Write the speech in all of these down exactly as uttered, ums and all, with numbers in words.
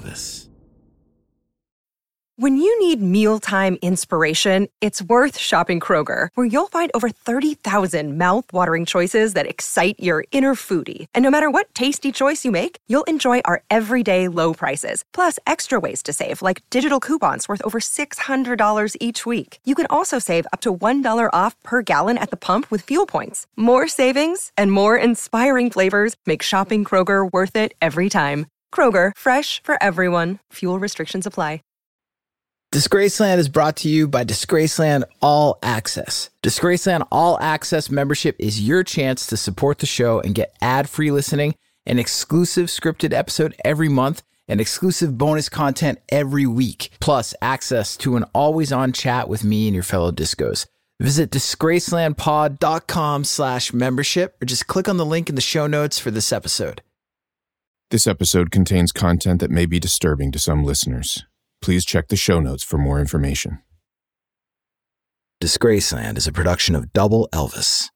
Elvis. When you need mealtime inspiration, it's worth shopping Kroger, where you'll find over thirty thousand mouth-watering choices that excite your inner foodie. And no matter what tasty choice you make, you'll enjoy our everyday low prices, plus extra ways to save, like digital coupons worth over six hundred dollars each week. You can also save up to one dollar off per gallon at the pump with fuel points. More savings and more inspiring flavors make shopping Kroger worth it every time. Kroger, fresh for everyone. Fuel restrictions apply. Disgraceland is brought to you by Disgraceland All Access. Disgraceland All Access membership is your chance to support the show and get ad-free listening, an exclusive scripted episode every month, and exclusive bonus content every week, plus access to an always-on chat with me and your fellow discos. Visit disgracelandpod.com slash membership or just click on the link in the show notes for this episode. This episode contains content that may be disturbing to some listeners. Please check the show notes for more information. Disgraceland is a production of Double Elvis.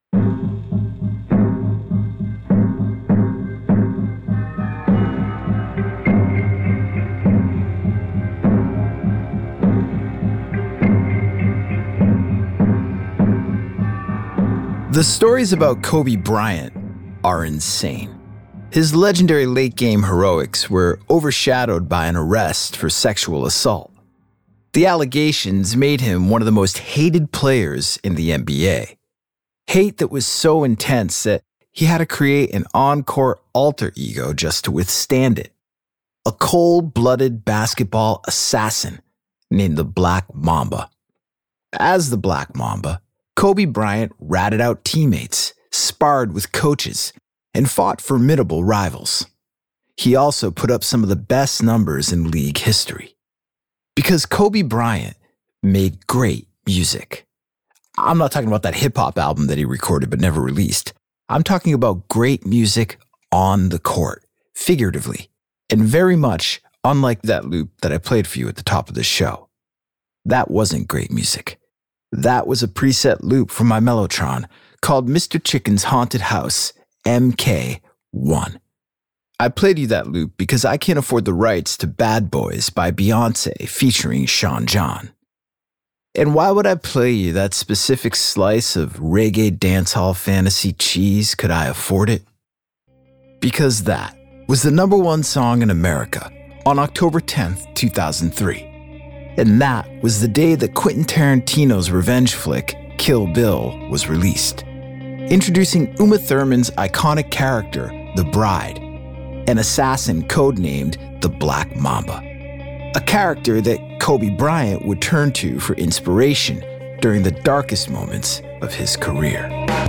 The stories about Kobe Bryant are insane. His legendary late-game heroics were overshadowed by an arrest for sexual assault. The allegations made him one of the most hated players in the N B A. Hate that was so intense that he had to create an on-court alter ego just to withstand it. A cold-blooded basketball assassin named the Black Mamba. As the Black Mamba, Kobe Bryant ratted out teammates, sparred with coaches, and fought formidable rivals. He also put up some of the best numbers in league history. Because Kobe Bryant made great music. I'm not talking about that hip-hop album that he recorded but never released. I'm talking about great music on the court, figuratively, and very much unlike that loop that I played for you at the top of the show. That wasn't great music. That was a preset loop from my Mellotron called Mister Chicken's Haunted House M K one. I played you that loop because I can't afford the rights to Bad Boys by Beyonce featuring Sean John. And why would I play you that specific slice of reggae dancehall fantasy cheese could I afford it? Because that was the number one song in America on October tenth, two thousand three. And that was the day that Quentin Tarantino's revenge flick, Kill Bill, was released. Introducing Uma Thurman's iconic character, the Bride, an assassin codenamed the Black Mamba, a character that Kobe Bryant would turn to for inspiration during the darkest moments of his career.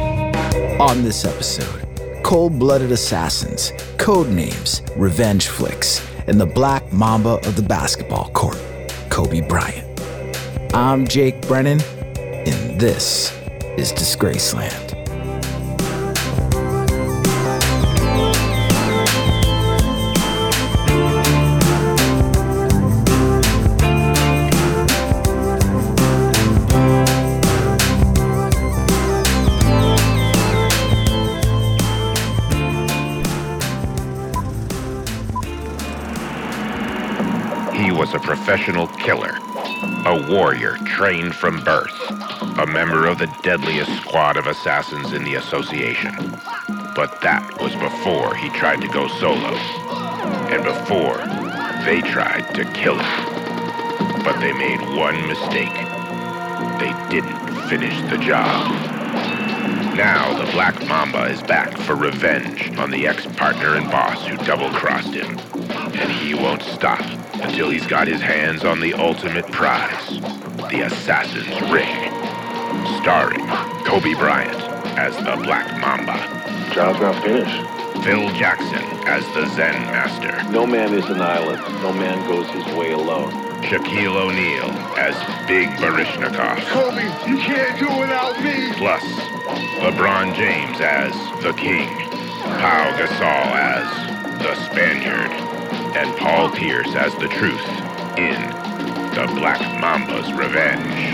On this episode, cold-blooded assassins, code names, revenge flicks, and the Black Mamba of the basketball court, Kobe Bryant. I'm Jake Brennan, and this is Disgraceland. A professional killer, a warrior trained from birth, a member of the deadliest squad of assassins in the association. But that was before he tried to go solo, and before they tried to kill him. But they made one mistake. They didn't finish the job. Now the Black Mamba is back for revenge on the ex-partner and boss who double-crossed him. And he won't stop until he's got his hands on the ultimate prize, the Assassin's Ring. Starring Kobe Bryant as the Black Mamba. Job's not finished. Phil Jackson as the Zen Master. No man is an island. No man goes his way alone. Shaquille O'Neal as Big Baryshnikov. Kobe, you can't do without me. Plus, LeBron James as the King. Pau Gasol as the Spaniard. And Paul Pierce as the Truth in The Black Mamba's Revenge.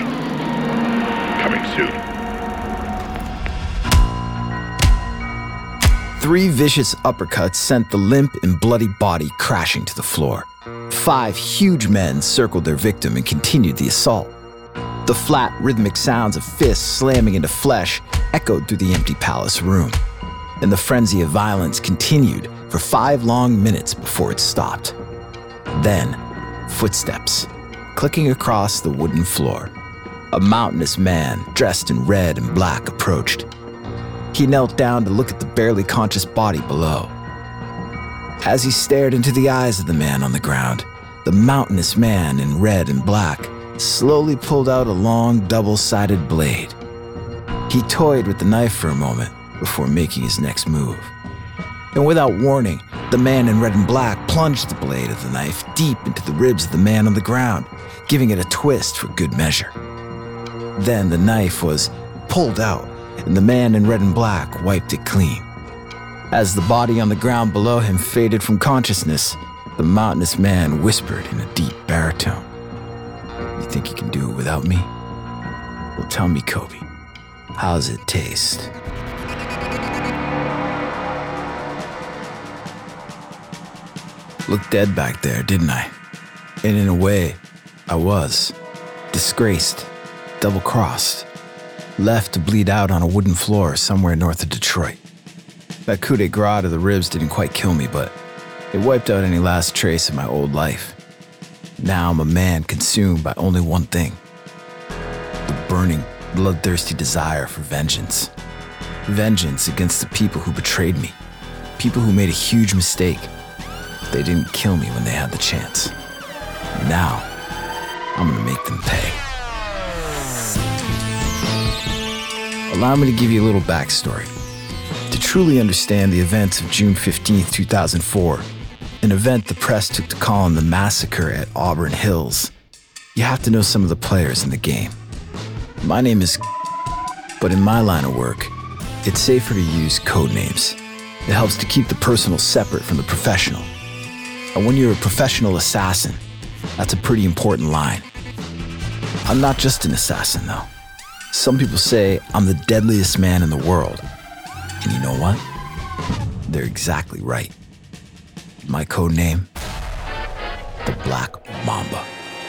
Coming soon. Three vicious uppercuts sent the limp and bloody body crashing to the floor. Five huge men circled their victim and continued the assault. The flat, rhythmic sounds of fists slamming into flesh echoed through the empty palace room, and the frenzy of violence continued for five long minutes before it stopped. Then, footsteps, clicking across the wooden floor. A mountainous man, dressed in red and black, approached. He knelt down to look at the barely conscious body below. As he stared into the eyes of the man on the ground, the mountainous man in red and black slowly pulled out a long, double-sided blade. He toyed with the knife for a moment before making his next move. And without warning, the man in red and black plunged the blade of the knife deep into the ribs of the man on the ground, giving it a twist for good measure. Then the knife was pulled out, and the man in red and black wiped it clean. As the body on the ground below him faded from consciousness, the mountainous man whispered in a deep baritone, "You think you can do it without me? Well, tell me, Kobe, how's it taste?" Looked dead back there, didn't I? And in a way, I was. Disgraced, double-crossed, left to bleed out on a wooden floor somewhere north of Detroit. That coup de grace to the ribs didn't quite kill me, but it wiped out any last trace of my old life. Now I'm a man consumed by only one thing: the burning, bloodthirsty desire for vengeance. Vengeance against the people who betrayed me, people who made a huge mistake. They didn't kill me when they had the chance. Now, I'm gonna make them pay. Allow me to give you a little backstory. To truly understand the events of June fifteenth, two thousand four, an event the press took to calling the massacre at Auburn Hills, you have to know some of the players in the game. My name is but in my line of work, it's safer to use code names. It helps to keep the personal separate from the professional. And when you're a professional assassin, that's a pretty important line. I'm not just an assassin, though. Some people say I'm the deadliest man in the world. And you know what? They're exactly right. My code name? The Black Mamba.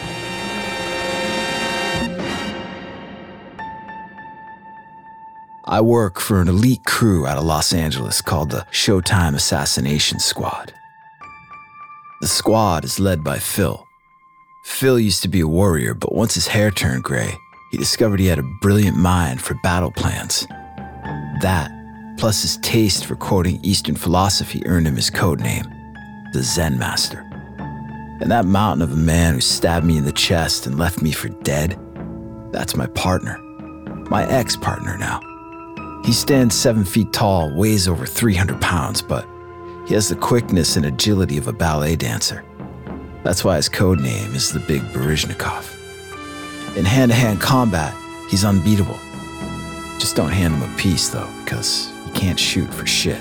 I work for an elite crew out of Los Angeles called the Showtime Assassination Squad. The squad is led by Phil. Phil used to be a warrior, but once his hair turned gray, he discovered he had a brilliant mind for battle plans. That, plus his taste for quoting Eastern philosophy, earned him his code name, the Zen Master. And that mountain of a man who stabbed me in the chest and left me for dead, that's my partner, my ex-partner now. He stands seven feet tall, weighs over three hundred pounds, but he has the quickness and agility of a ballet dancer. That's why his code name is the Big Baryshnikov. In hand-to-hand combat, he's unbeatable. Just don't hand him a piece, though, because he can't shoot for shit.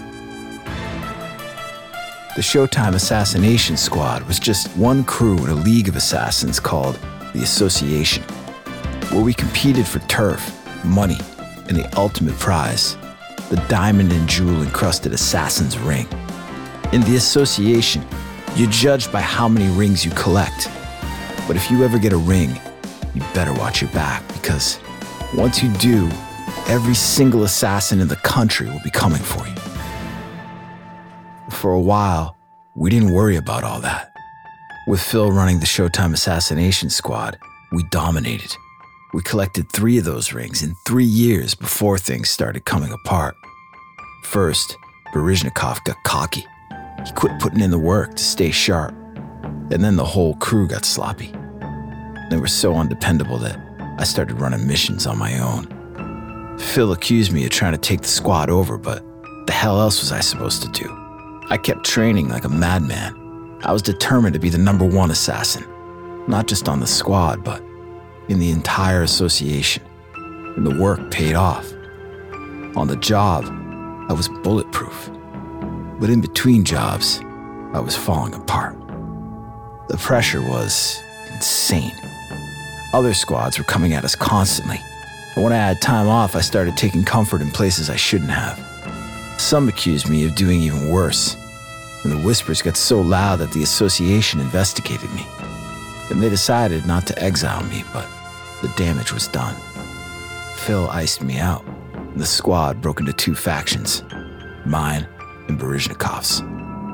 The Showtime Assassination Squad was just one crew in a league of assassins called the Association, where we competed for turf, money, and the ultimate prize, the diamond and jewel-encrusted assassin's ring. In the Association, you're judged by how many rings you collect. But if you ever get a ring, you better watch your back, because once you do, every single assassin in the country will be coming for you. For a while, we didn't worry about all that. With Phil running the Showtime Assassination Squad, we dominated. We collected three of those rings in three years before things started coming apart. First, Baryshnikov got cocky. He quit putting in the work to stay sharp. And then the whole crew got sloppy. They were so undependable that I started running missions on my own. Phil accused me of trying to take the squad over, but the hell else was I supposed to do? I kept training like a madman. I was determined to be the number one assassin, not just on the squad, but in the entire association. And the work paid off. On the job, I was bulletproof. But in between jobs, I was falling apart. The pressure was insane. Other squads were coming at us constantly. And when I had time off, I started taking comfort in places I shouldn't have. Some accused me of doing even worse, and the whispers got so loud that the association investigated me. And they decided not to exile me, but the damage was done. Phil iced me out, and the squad broke into two factions, mine and Baryshnikov's.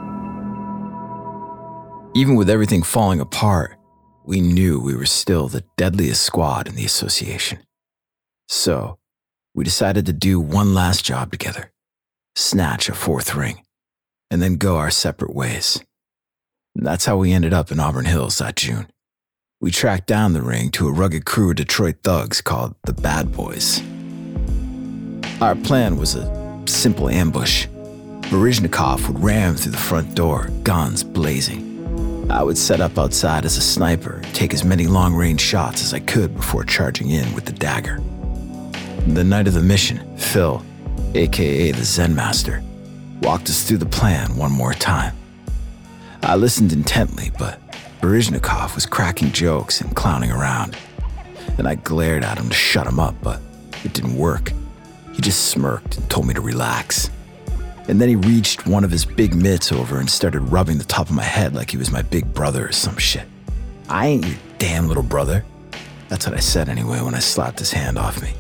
Even with everything falling apart, we knew we were still the deadliest squad in the association. So, we decided to do one last job together, snatch a fourth ring, and then go our separate ways. And that's how we ended up in Auburn Hills that June. We tracked down the ring to a rugged crew of Detroit thugs called the Bad Boys. Our plan was a simple ambush. Baryshnikov would ram through the front door, guns blazing. I would set up outside as a sniper and take as many long-range shots as I could before charging in with the dagger. The night of the mission, Phil, aka the Zen Master, walked us through the plan one more time. I listened intently, but Baryshnikov was cracking jokes and clowning around, and I glared at him to shut him up, but it didn't work. He just smirked and told me to relax. And then he reached one of his big mitts over and started rubbing the top of my head like he was my big brother or some shit. I ain't your damn little brother. That's what I said anyway when I slapped his hand off me.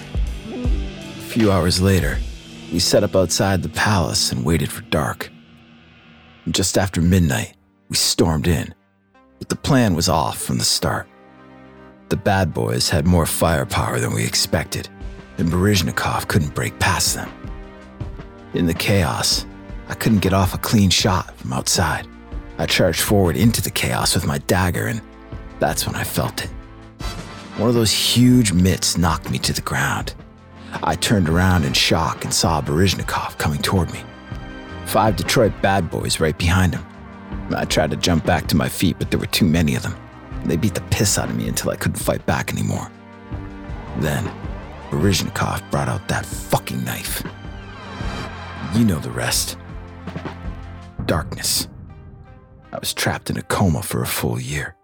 A few hours later, we set up outside the palace and waited for dark. And just after midnight, we stormed in, but the plan was off from the start. The Bad Boys had more firepower than we expected, and Baryshnikov couldn't break past them. In the chaos, I couldn't get off a clean shot from outside. I charged forward into the chaos with my dagger, and that's when I felt it. One of those huge mitts knocked me to the ground. I turned around in shock and saw Baryshnikov coming toward me. Five Detroit Bad Boys right behind him. I tried to jump back to my feet, but there were too many of them. They beat the piss out of me until I couldn't fight back anymore. Then, Baryshnikov brought out that fucking knife. You know the rest. Darkness. I was trapped in a coma for a full year.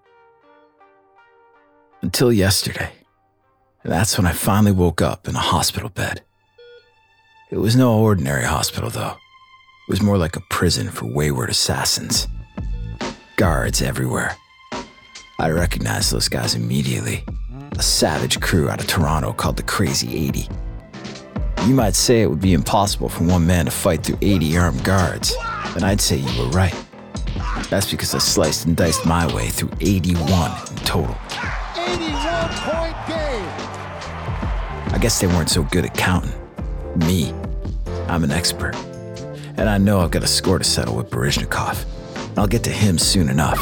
Until yesterday. And that's when I finally woke up in a hospital bed. It was no ordinary hospital, though. It was more like a prison for wayward assassins. Guards everywhere. I recognized those guys immediately. A savage crew out of Toronto called the Crazy eighty. You might say it would be impossible for one man to fight through eighty armed guards, and I'd say you were right. That's because I sliced and diced my way through eighty-one in total. eighty-one point game. I guess they weren't so good at counting. Me, I'm an expert. And I know I've got a score to settle with Baryshnikov. And I'll get to him soon enough.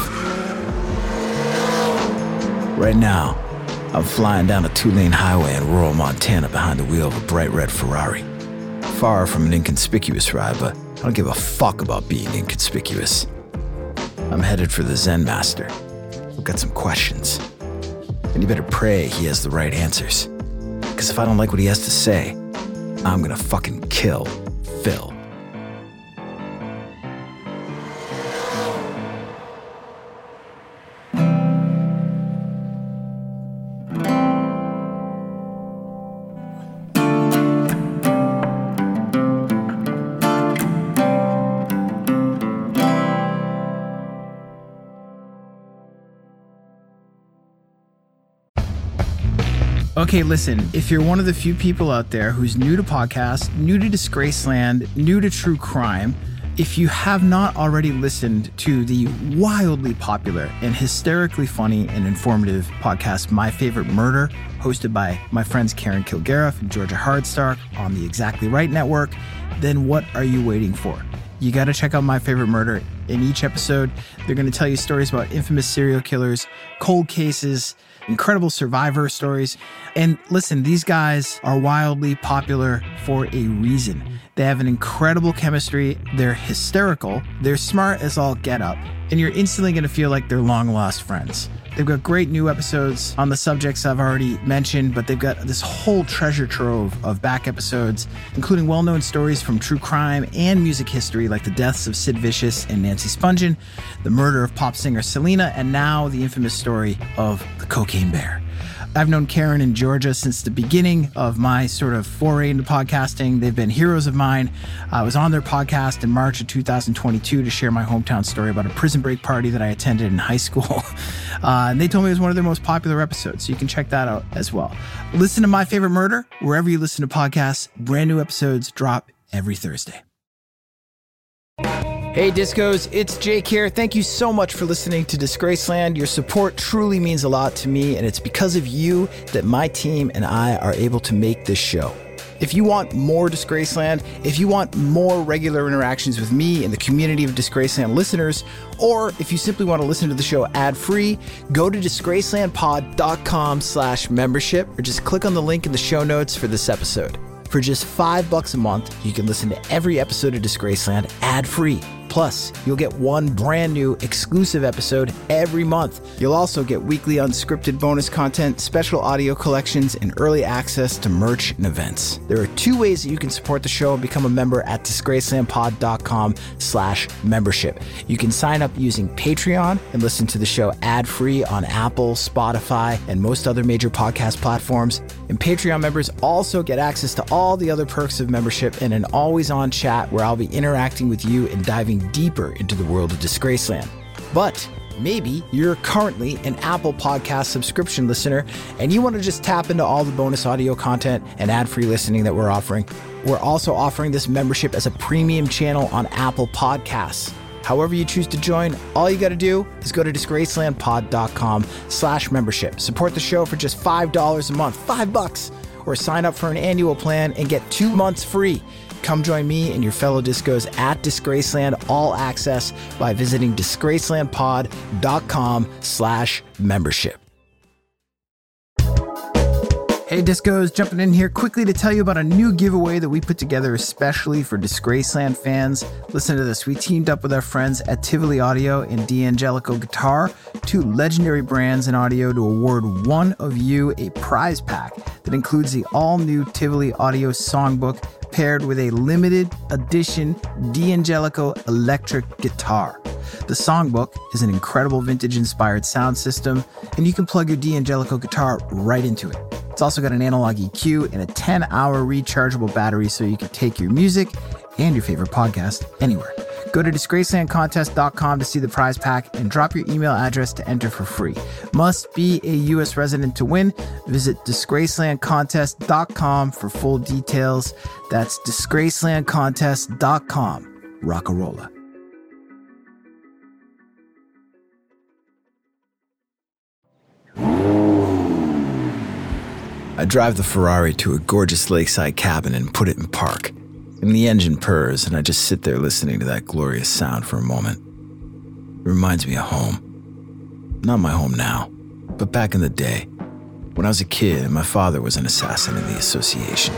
Right now, I'm flying down a two-lane highway in rural Montana behind the wheel of a bright red Ferrari. Far from an inconspicuous ride, but I don't give a fuck about being inconspicuous. I'm headed for the Zen Master. I've got some questions. And you better pray he has the right answers. Because if I don't like what he has to say, I'm gonna fucking kill Phil. Okay, listen, if you're one of the few people out there who's new to podcasts, new to Disgraceland, new to true crime, if you have not already listened to the wildly popular and hysterically funny and informative podcast, My Favorite Murder, hosted by my friends Karen Kilgariff and Georgia Hardstark on the Exactly Right Network, then what are you waiting for? You got to check out My Favorite Murder. In each episode, they're going to tell you stories about infamous serial killers, cold cases, incredible survivor stories. And listen, these guys are wildly popular for a reason. They have an incredible chemistry. They're hysterical. They're smart as all get up. And you're instantly going to feel like they're long lost friends. They've got great new episodes on the subjects I've already mentioned, but they've got this whole treasure trove of back episodes, including well-known stories from true crime and music history like the deaths of Sid Vicious and Nancy Spungen, the murder of pop singer Selena, and now the infamous story of the Cocaine Bear. I've known Karen and Georgia since the beginning of my sort of foray into podcasting. They've been heroes of mine. I was on their podcast in March of two thousand twenty-two to share my hometown story about a prison break party that I attended in high school. Uh, and they told me it was one of their most popular episodes, so you can check that out as well. Listen to My Favorite Murder wherever you listen to podcasts. Brand new episodes drop every Thursday. Hey Discos, it's Jake here. Thank you so much for listening to Disgraceland. Your support truly means a lot to me, and it's because of you that my team and I are able to make this show. If you want more Disgraceland, if you want more regular interactions with me and the community of Disgraceland listeners, or if you simply want to listen to the show ad-free, go to disgracelandpod.com slash membership, or just click on the link in the show notes for this episode. For just five bucks a month, you can listen to every episode of Disgraceland ad-free. Plus, you'll get one brand new exclusive episode every month. You'll also get weekly unscripted bonus content, special audio collections, and early access to merch and events. There are two ways that you can support the show and become a member at disgracelandpod.com slash membership. You can sign up using Patreon and listen to the show ad-free on Apple, Spotify, and most other major podcast platforms. And Patreon members also get access to all the other perks of membership and an always-on chat where I'll be interacting with you and diving deeper into the world of Disgraceland. But maybe you're currently an Apple Podcast subscription listener and you want to just tap into all the bonus audio content and ad-free listening that we're offering. We're also offering this membership as a premium channel on Apple Podcasts. However you choose to join, all you got to do is go to disgracelandpod.com slash membership. Support the show for just five dollars a month, five bucks, or sign up for an annual plan and get two months free. Come join me and your fellow discos at Disgraceland All Access by visiting disgracelandpod.com slash membership. Hey Discos, jumping in here quickly to tell you about a new giveaway that we put together especially for Disgraceland fans. Listen to this. We teamed up with our friends at Tivoli Audio and D'Angelico Guitar, two legendary brands in audio, to award one of you a prize pack that includes the all-new Tivoli Audio songbook paired with a limited edition D'Angelico electric guitar. The songbook is an incredible vintage-inspired sound system, and you can plug your D'Angelico guitar right into it. It's also got an analog E Q and a ten-hour rechargeable battery so you can take your music and your favorite podcast anywhere. Go to disgraceland contest dot com to see the prize pack and drop your email address to enter for free. Must be a U S resident to win. Visit disgraceland contest dot com for full details. That's disgraceland contest dot com. Rockarola. I drive the Ferrari to a gorgeous lakeside cabin and put it in park. And the engine purrs, and I just sit there listening to that glorious sound for a moment. It reminds me of home. Not my home now, but back in the day, when I was a kid and my father was an assassin in the association.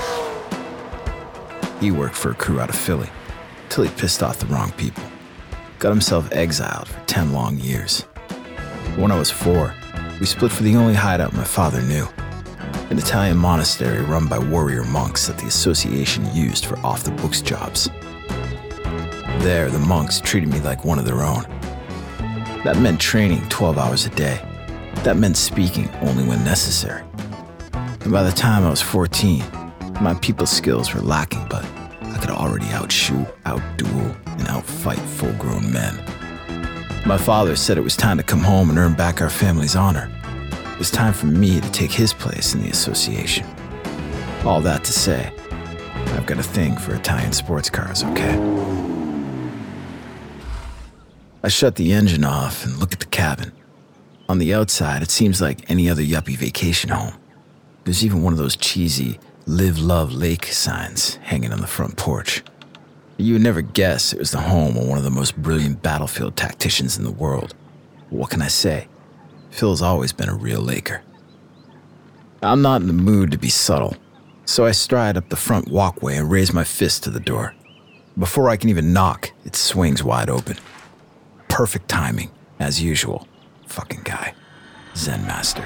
He worked for a crew out of Philly, till he pissed off the wrong people. Got himself exiled for ten long years. When I was four, we split for the only hideout my father knew. An Italian monastery run by warrior monks that the association used for off-the-books jobs. There, the monks treated me like one of their own. That meant training twelve hours a day. That meant speaking only when necessary. And by the time I was fourteen, my people skills were lacking, but I could already outshoot, outduel, and outfight full-grown men. My father said it was time to come home and earn back our family's honor. It was time for me to take his place in the association. All that to say, I've got a thing for Italian sports cars, okay? I shut the engine off and look at the cabin. On the outside, it seems like any other yuppie vacation home. There's even one of those cheesy Live, Love, Lake signs hanging on the front porch. You would never guess it was the home of one of the most brilliant battlefield tacticians in the world. But what can I say? Phil's always been a real Laker. I'm not in the mood to be subtle, so I stride up the front walkway and raise my fist to the door. Before I can even knock, it swings wide open. Perfect timing, as usual. Fucking guy. Zen master.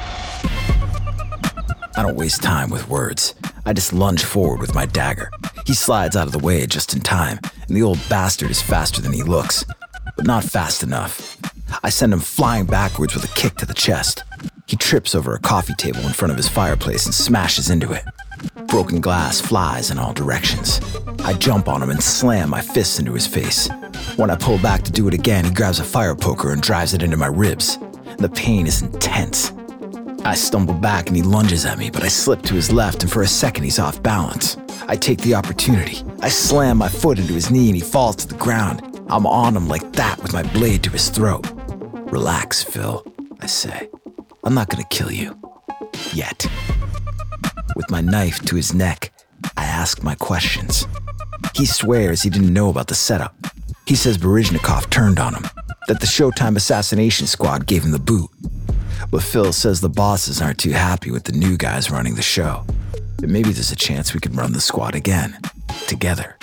I don't waste time with words. I just lunge forward with my dagger. He slides out of the way just in time, and the old bastard is faster than he looks, but not fast enough. I send him flying backwards with a kick to the chest. He trips over a coffee table in front of his fireplace and smashes into it. Broken glass flies in all directions. I jump on him and slam my fists into his face. When I pull back to do it again, he grabs a fire poker and drives it into my ribs. The pain is intense. I stumble back and he lunges at me, but I slip to his left and for a second he's off balance. I take the opportunity. I slam my foot into his knee and he falls to the ground. I'm on him like that with my blade to his throat. Relax, Phil, I say. I'm not gonna kill you. Yet. With my knife to his neck, I ask my questions. He swears he didn't know about the setup. He says Baryshnikov turned on him, that the Showtime assassination squad gave him the boot. But Phil says the bosses aren't too happy with the new guys running the show. But maybe there's a chance we could run the squad again, together.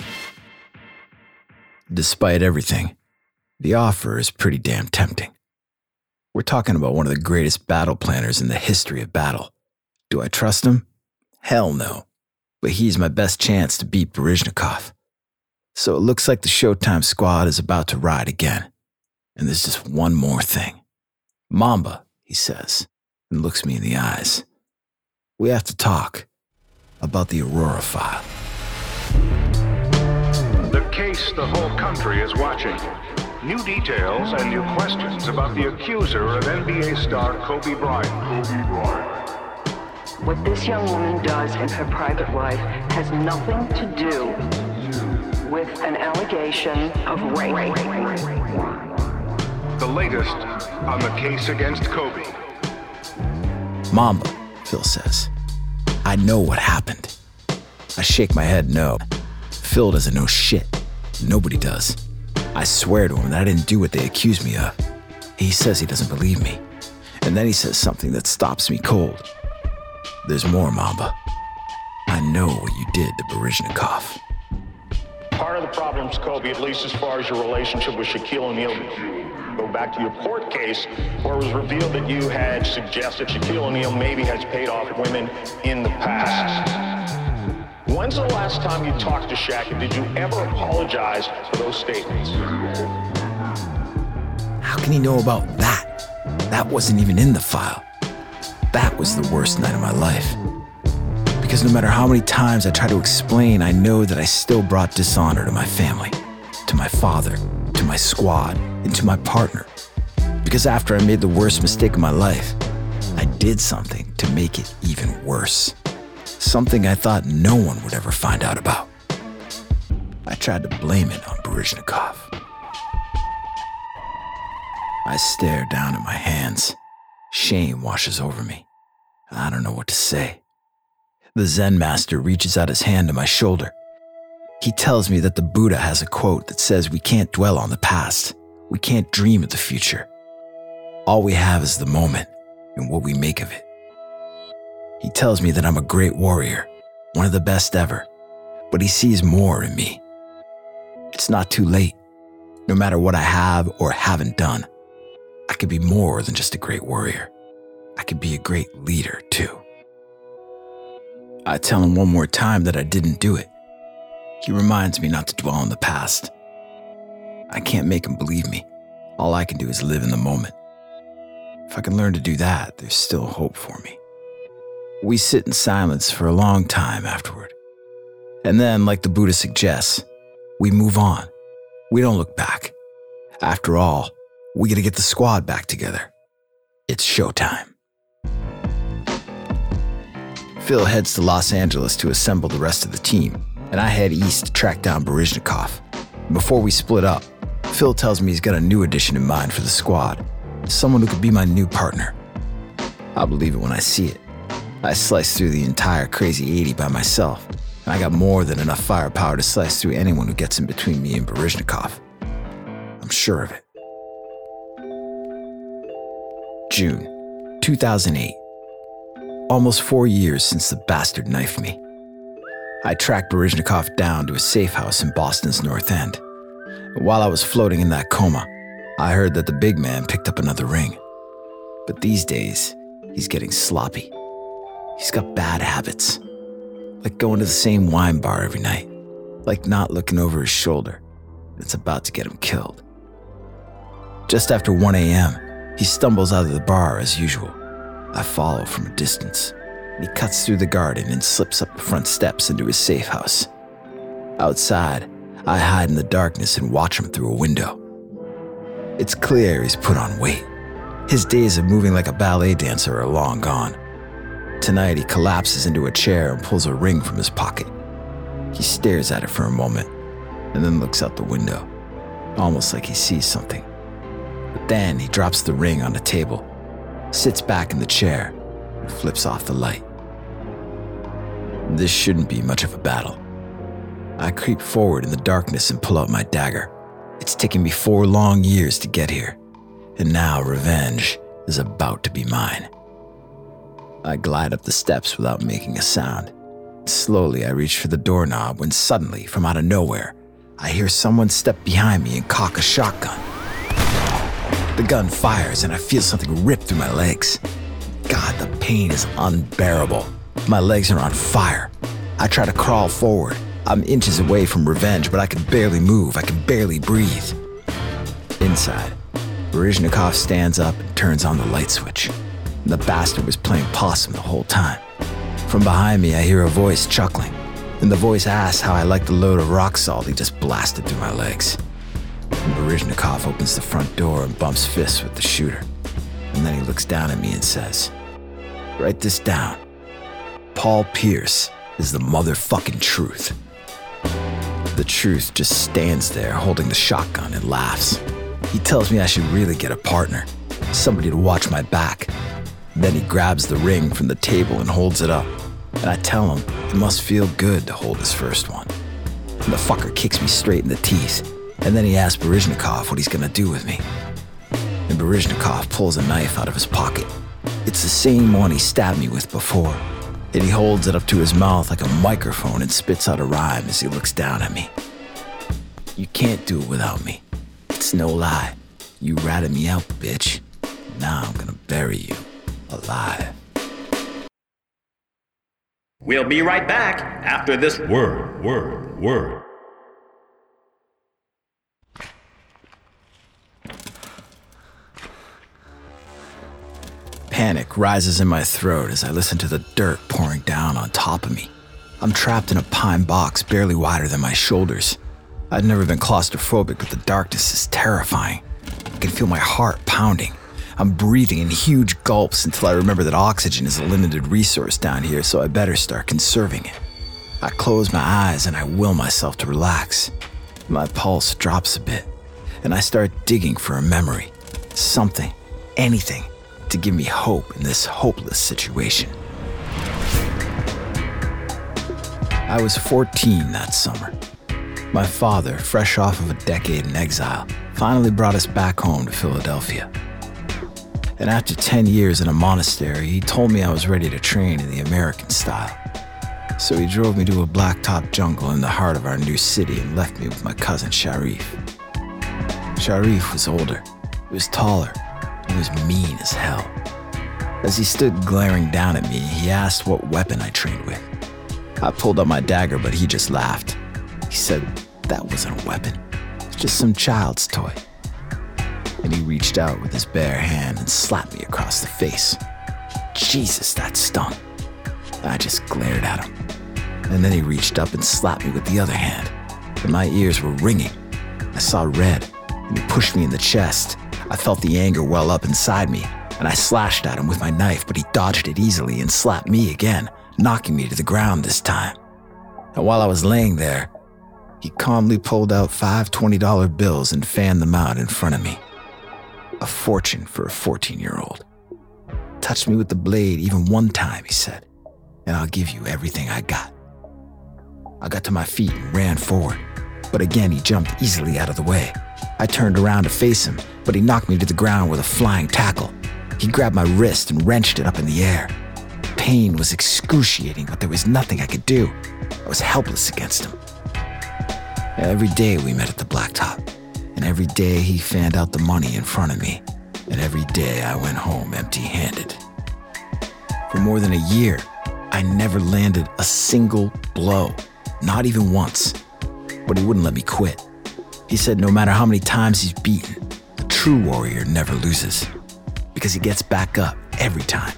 Despite everything, the offer is pretty damn tempting. We're talking about one of the greatest battle planners in the history of battle. Do I trust him? Hell no. But he's my best chance to beat Baryshnikov. So it looks like the Showtime squad is about to ride again. And there's just one more thing. Mamba, he says, and looks me in the eyes. We have to talk about the Aurora file. The case the whole country is watching. New details and new questions about the accuser of N B A star Kobe Bryant. Kobe Bryant. What this young woman does in her private life has nothing to do with an allegation of rape. The latest on the case against Kobe. Mamba, Phil says. I know what happened. I shake my head no. Phil doesn't know shit. Nobody does. I swear to him that I didn't do what they accused me of. He says he doesn't believe me. And then he says something that stops me cold. There's more, Mamba. I know what you did to Baryshnikov. Part of the problem, Kobe, at least as far as your relationship with Shaquille O'Neal, go back to your court case where it was revealed that you had suggested Shaquille O'Neal maybe has paid off women in the past. When's the last time you talked to Shaq, and did you ever apologize for those statements? How can he know about that? That wasn't even in the file. That was the worst night of my life. Because no matter how many times I try to explain, I know that I still brought dishonor to my family, to my father, to my squad, and to my partner. Because after I made the worst mistake of my life, I did something to make it even worse. Something I thought no one would ever find out about. I tried to blame it on Baryshnikov. I stare down at my hands. Shame washes over me. I don't know what to say. The Zen master reaches out his hand to my shoulder. He tells me that the Buddha has a quote that says we can't dwell on the past. We can't dream of the future. All we have is the moment and what we make of it. He tells me that I'm a great warrior, one of the best ever, but he sees more in me. It's not too late. No matter what I have or haven't done, I could be more than just a great warrior. I could be a great leader, too. I tell him one more time that I didn't do it. He reminds me not to dwell on the past. I can't make him believe me. All I can do is live in the moment. If I can learn to do that, there's still hope for me. We sit in silence for a long time afterward. And then, like the Buddha suggests, we move on. We don't look back. After all, we gotta get the squad back together. It's showtime. Phil heads to Los Angeles to assemble the rest of the team, and I head east to track down Baryshnikov. Before we split up, Phil tells me he's got a new addition in mind for the squad, someone who could be my new partner. I'll believe it when I see it. I sliced through the entire crazy eighty by myself, and I got more than enough firepower to slice through anyone who gets in between me and Baryshnikov. I'm sure of it. June two thousand eight. Almost four years since the bastard knifed me. I tracked Baryshnikov down to a safe house in Boston's North End. While I was floating in that coma, I heard that the big man picked up another ring. But these days, he's getting sloppy. He's got bad habits, like going to the same wine bar every night, like not looking over his shoulder. It's about to get him killed. Just after one a.m., he stumbles out of the bar as usual. I follow from a distance. He cuts through the garden and slips up the front steps into his safe house. Outside, I hide in the darkness and watch him through a window. It's clear he's put on weight. His days of moving like a ballet dancer are long gone. Tonight, he collapses into a chair and pulls a ring from his pocket. He stares at it for a moment and then looks out the window, almost like he sees something. But then he drops the ring on the table, sits back in the chair, and flips off the light. This shouldn't be much of a battle. I creep forward in the darkness and pull out my dagger. It's taken me four long years to get here, and now revenge is about to be mine. I glide up the steps without making a sound. Slowly, I reach for the doorknob when suddenly, from out of nowhere, I hear someone step behind me and cock a shotgun. The gun fires and I feel something rip through my legs. God, the pain is unbearable. My legs are on fire. I try to crawl forward. I'm inches away from revenge, but I can barely move. I can barely breathe. Inside, Baryshnikov stands up and turns on the light switch. The bastard was playing possum the whole time. From behind me, I hear a voice chuckling, and the voice asks how I like the load of rock salt he just blasted through my legs. And Baryshnikov opens the front door and bumps fists with the shooter. And then he looks down at me and says, "Write this down. Paul Pierce is the motherfucking truth." The truth just stands there holding the shotgun and laughs. He tells me I should really get a partner, somebody to watch my back. Then he grabs the ring from the table and holds it up. And I tell him it must feel good to hold his first one. And the fucker kicks me straight in the teeth. And then he asks Baryshnikov what he's gonna do with me. And Baryshnikov pulls a knife out of his pocket. It's the same one he stabbed me with before. And he holds it up to his mouth like a microphone and spits out a rhyme as he looks down at me. "You can't do it without me. It's no lie. You ratted me out, bitch. Now I'm gonna bury you alive." We'll be right back after this word, word, word. Panic rises in my throat as I listen to the dirt pouring down on top of me. I'm trapped in a pine box barely wider than my shoulders. I've never been claustrophobic, but the darkness is terrifying. I can feel my heart pounding. I'm breathing in huge gulps until I remember that oxygen is a limited resource down here, so I better start conserving it. I close my eyes and I will myself to relax. My pulse drops a bit, and I start digging for a memory. Something, anything, to give me hope in this hopeless situation. I was fourteen that summer. My father, fresh off of a decade in exile, finally brought us back home to Philadelphia. And after ten years in a monastery, he told me I was ready to train in the American style. So he drove me to a blacktop jungle in the heart of our new city and left me with my cousin Sharif. Sharif was older, he was taller, he was mean as hell. As he stood glaring down at me, he asked what weapon I trained with. I pulled out my dagger, but he just laughed. He said that wasn't a weapon, it's just some child's toy. And he reached out with his bare hand and slapped me across the face. Jesus, that stung. I just glared at him. And then he reached up and slapped me with the other hand, and my ears were ringing. I saw red, and he pushed me in the chest. I felt the anger well up inside me, and I slashed at him with my knife, but he dodged it easily and slapped me again, knocking me to the ground this time. And while I was laying there, he calmly pulled out five twenty dollar bills and fanned them out in front of me. A fortune for a fourteen-year-old. "Touch me with the blade even one time," he said, "and I'll give you everything I got." I got to my feet and ran forward, but again he jumped easily out of the way. I turned around to face him, but he knocked me to the ground with a flying tackle. He grabbed my wrist and wrenched it up in the air. Pain was excruciating, but there was nothing I could do. I was helpless against him. Every day we met at the blacktop, and every day he fanned out the money in front of me, and every day I went home empty-handed. For more than a year, I never landed a single blow, not even once. But he wouldn't let me quit. He said no matter how many times he's beaten, a true warrior never loses, because he gets back up every time.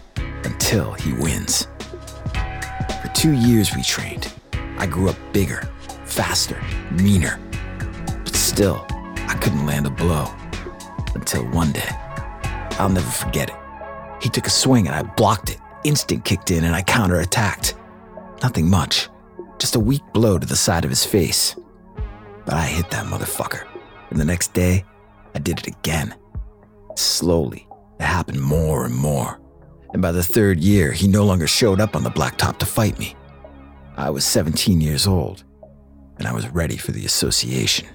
until he wins. For two years we trained. I grew up bigger, faster, meaner. But still, I couldn't land a blow. Until one day, I'll never forget it. He took a swing and I blocked it. Instinct kicked in and I counterattacked. Nothing much, just a weak blow to the side of his face. But I hit that motherfucker. And the next day, I did it again. Slowly, it happened more and more. And by the third year, he no longer showed up on the blacktop to fight me. I was seventeen years old, and I was ready for the association.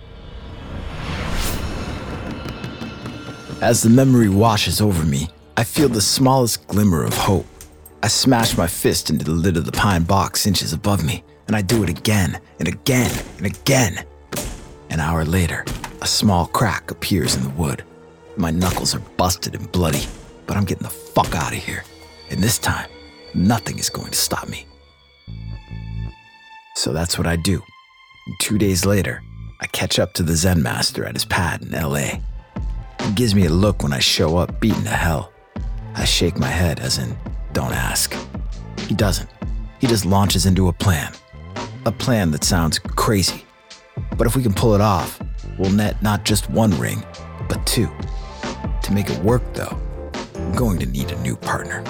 As the memory washes over me, I feel the smallest glimmer of hope. I smash my fist into the lid of the pine box inches above me, and I do it again and again and again. An hour later, a small crack appears in the wood. My knuckles are busted and bloody, but I'm getting the fuck out of here. And this time, nothing is going to stop me. So that's what I do. And two days later, I catch up to the Zen master at his pad in L A. He gives me a look when I show up beaten to hell. I shake my head as in, don't ask. He doesn't. He just launches into a plan. A plan that sounds crazy. But if we can pull it off, we'll net not just one ring, but two. To make it work, though, I'm going to need a new partner.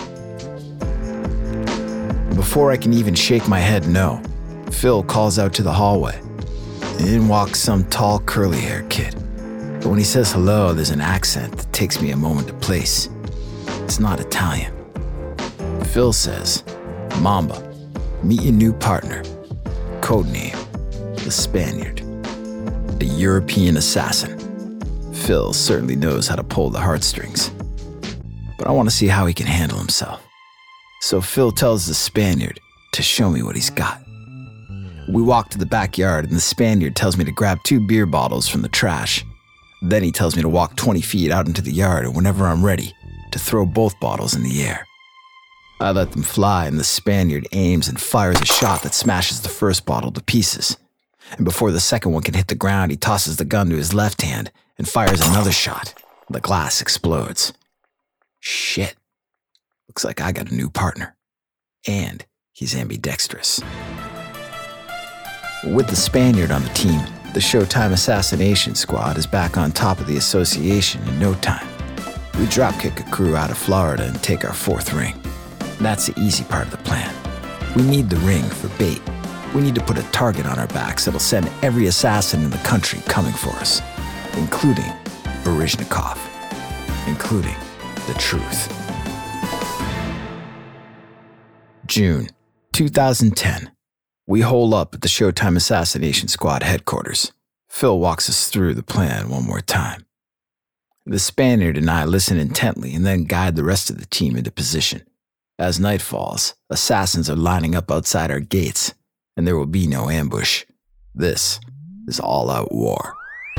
Before I can even shake my head no, Phil calls out to the hallway. In walks some tall, curly-haired kid. But when he says hello, there's an accent that takes me a moment to place. It's not Italian. Phil says, Mamba, meet your new partner. Codename, the Spaniard. A European assassin. Phil certainly knows how to pull the heartstrings. But I want to see how he can handle himself. So Phil tells the Spaniard to show me what he's got. We walk to the backyard and the Spaniard tells me to grab two beer bottles from the trash. Then he tells me to walk twenty feet out into the yard and whenever I'm ready, to throw both bottles in the air. I let them fly and the Spaniard aims and fires a shot that smashes the first bottle to pieces. And before the second one can hit the ground, he tosses the gun to his left hand and fires another shot. The glass explodes. Shit. Looks like I got a new partner. And he's ambidextrous. With the Spaniard on the team, the Showtime Assassination Squad is back on top of the association in no time. We dropkick a crew out of Florida and take our fourth ring. That's the easy part of the plan. We need the ring for bait. We need to put a target on our backs that'll send every assassin in the country coming for us, including Baryshnikov, including the truth. June two thousand ten. We hole up at the Showtime Assassination Squad headquarters. Phil walks us through the plan one more time. The Spaniard and I listen intently and then guide the rest of the team into position. As night falls, assassins are lining up outside our gates, and there will be no ambush. This is all-out war.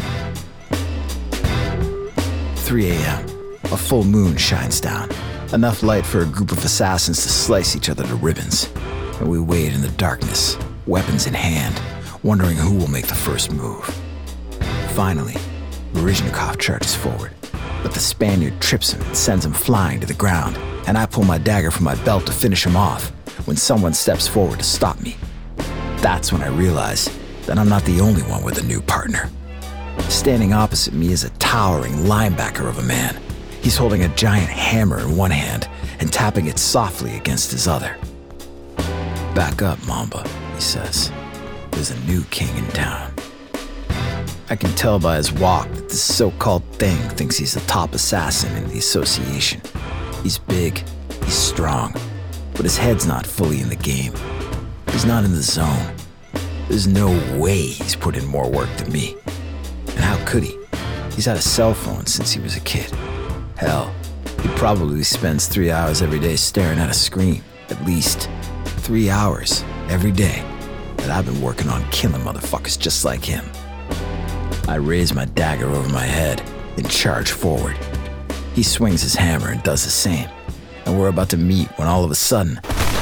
three a.m. A full moon shines down, enough light for a group of assassins to slice each other to ribbons. And we wait in the darkness, weapons in hand, wondering who will make the first move. Finally, Baryshnikov charges forward, but the Spaniard trips him and sends him flying to the ground, and I pull my dagger from my belt to finish him off when someone steps forward to stop me. That's when I realize that I'm not the only one with a new partner. Standing opposite me is a towering linebacker of a man. He's holding a giant hammer in one hand and tapping it softly against his other. Back up, Mamba, he says. There's a new king in town. I can tell by his walk that this so-called thing thinks he's the top assassin in the association. He's big, he's strong, but his head's not fully in the game. He's not in the zone. There's no way he's put in more work than me. And how could he? He's had a cell phone since he was a kid. Hell, he probably spends three hours every day staring at a screen, at least. Three hours every day that I've been working on killing motherfuckers just like him. I raise my dagger over my head and charge forward. He swings his hammer and does the same, and we're about to meet when all of a sudden,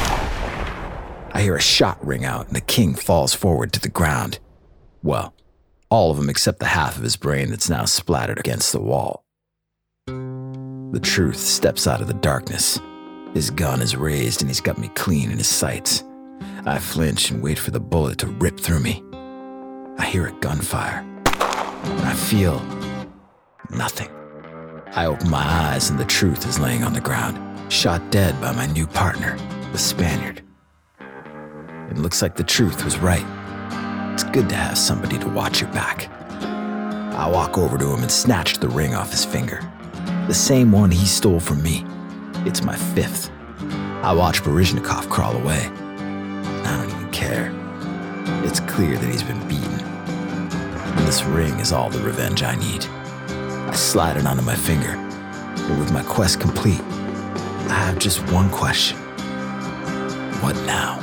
I hear a shot ring out and the king falls forward to the ground. Well, all of them except the half of his brain that's now splattered against the wall. The truth steps out of the darkness. His gun is raised and he's got me clean in his sights. I flinch and wait for the bullet to rip through me. I hear a gunfire, and I feel nothing. I open my eyes and the truth is laying on the ground, shot dead by my new partner, the Spaniard. It looks like the truth was right. It's good to have somebody to watch your back. I walk over to him and snatch the ring off his finger. The same one he stole from me. It's my fifth. I watch Baryshnikov crawl away. I don't even care. It's clear that he's been beaten. And this ring is all the revenge I need. I slide it onto my finger. And with my quest complete, I have just one question. What now?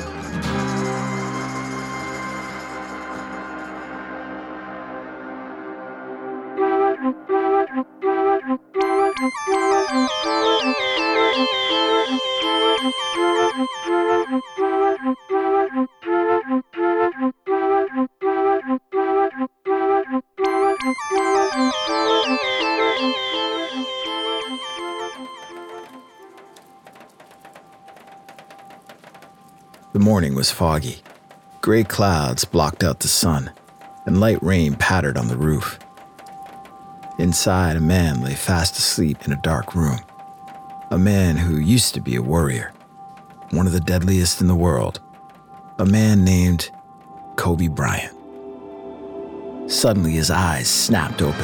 The morning was foggy. Gray clouds blocked out the sun, and light rain pattered on the roof. Inside, a man lay fast asleep in a dark room. A man who used to be a warrior, one of the deadliest in the world. A man named Kobe Bryant. Suddenly, his eyes snapped open.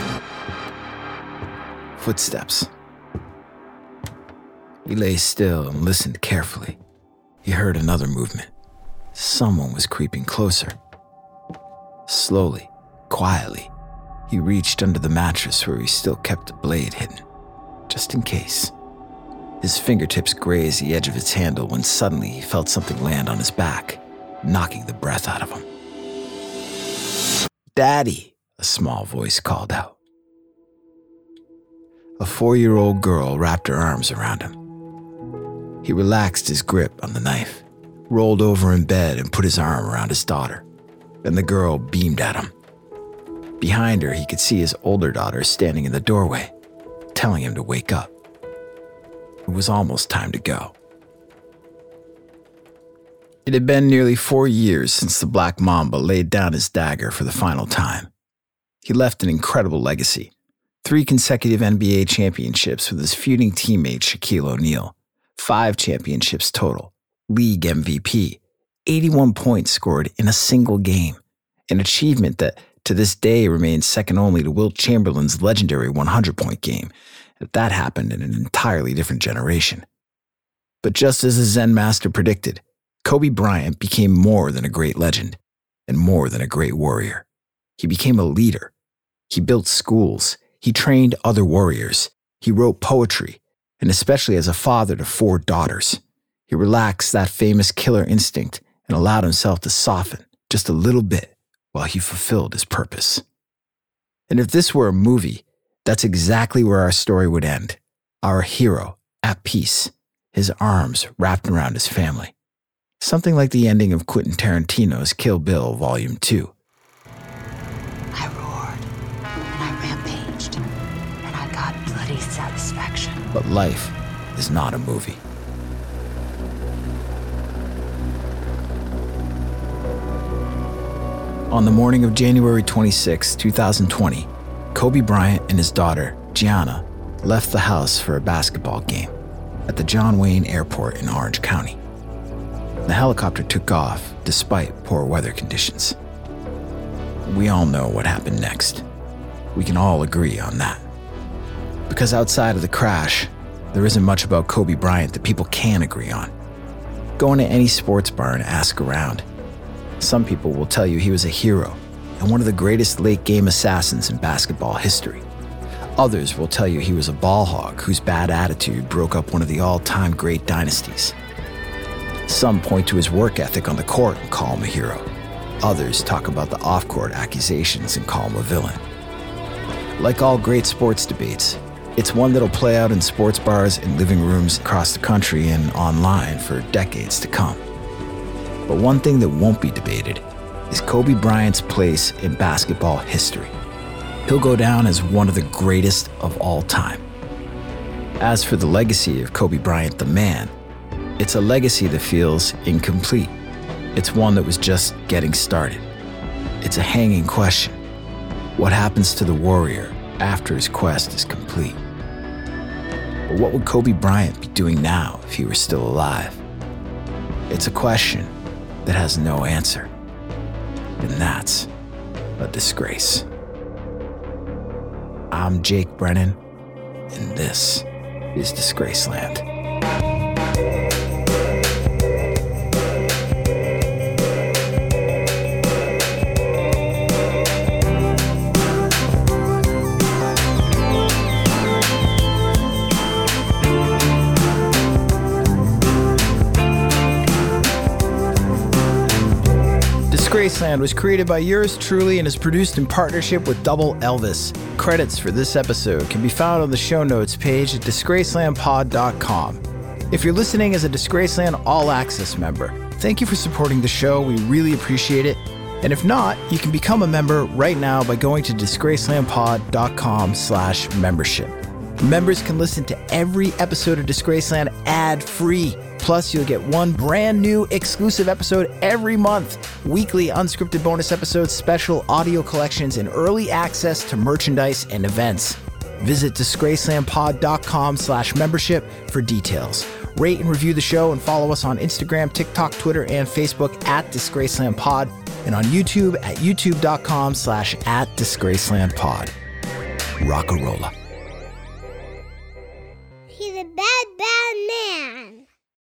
Footsteps. He lay still and listened carefully. He heard another movement. Someone was creeping closer. Slowly, quietly, he reached under the mattress where he still kept the blade hidden, just in case. His fingertips grazed the edge of its handle when suddenly he felt something land on his back, knocking the breath out of him. "Daddy," a small voice called out. A four-year-old girl wrapped her arms around him. He relaxed his grip on the knife, rolled over in bed and put his arm around his daughter. Then the girl beamed at him. Behind her, he could see his older daughter standing in the doorway, telling him to wake up. It was almost time to go. It had been nearly four years since the Black Mamba laid down his dagger for the final time. He left an incredible legacy. Three consecutive N B A championships with his feuding teammate Shaquille O'Neal. Five championships total. League M V P. eighty-one points scored in a single game. An achievement that to this day remains second only to Wilt Chamberlain's legendary hundred-point game. That happened in an entirely different generation. But just as the Zen master predicted, Kobe Bryant became more than a great legend and more than a great warrior. He became a leader. He built schools. He trained other warriors. He wrote poetry, and especially as a father to four daughters, he relaxed that famous killer instinct and allowed himself to soften just a little bit while he fulfilled his purpose. And if this were a movie, that's exactly where our story would end. Our hero, at peace, his arms wrapped around his family. Something like the ending of Quentin Tarantino's Kill Bill Volume two. I roared, and I rampaged, and I got bloody satisfaction. But life is not a movie. On the morning of January twenty-sixth, twenty twenty, Kobe Bryant and his daughter, Gianna, left the house for a basketball game at the John Wayne Airport in Orange County. The helicopter took off despite poor weather conditions. We all know what happened next. We can all agree on that. Because outside of the crash, there isn't much about Kobe Bryant that people can agree on. Go into any sports bar and ask around. Some people will tell you he was a hero and one of the greatest late-game assassins in basketball history. Others will tell you he was a ball hog whose bad attitude broke up one of the all-time great dynasties. Some point to his work ethic on the court and call him a hero. Others talk about the off-court accusations and call him a villain. Like all great sports debates, it's one that'll play out in sports bars and living rooms across the country and online for decades to come. But one thing that won't be debated is Kobe Bryant's place in basketball history. He'll go down as one of the greatest of all time. As for the legacy of Kobe Bryant the man, it's a legacy that feels incomplete. It's one that was just getting started. It's a hanging question. What happens to the warrior after his quest is complete? But what would Kobe Bryant be doing now if he were still alive? It's a question that has no answer. And that's a disgrace. I'm Jake Brennan, and this is Disgraceland. Disgraceland was created by yours truly and is produced in partnership with Double Elvis. Credits for this episode can be found on the show notes page at disgraceland pod dot com. If you're listening as a Disgraceland All Access member, thank you for supporting the show. We really appreciate it. And if not, you can become a member right now by going to disgraceland pod dot com slash membership. Members can listen to every episode of Disgraceland ad-free. Plus, you'll get one brand new exclusive episode every month. Weekly unscripted bonus episodes, special audio collections, and early access to merchandise and events. Visit disgraceland pod dot com slash membership for details. Rate and review the show and follow us on Instagram, TikTok, Twitter, and Facebook at DisgracelandPod and on YouTube at youtube dot com slash at DisgracelandPod. Rock-a-rolla.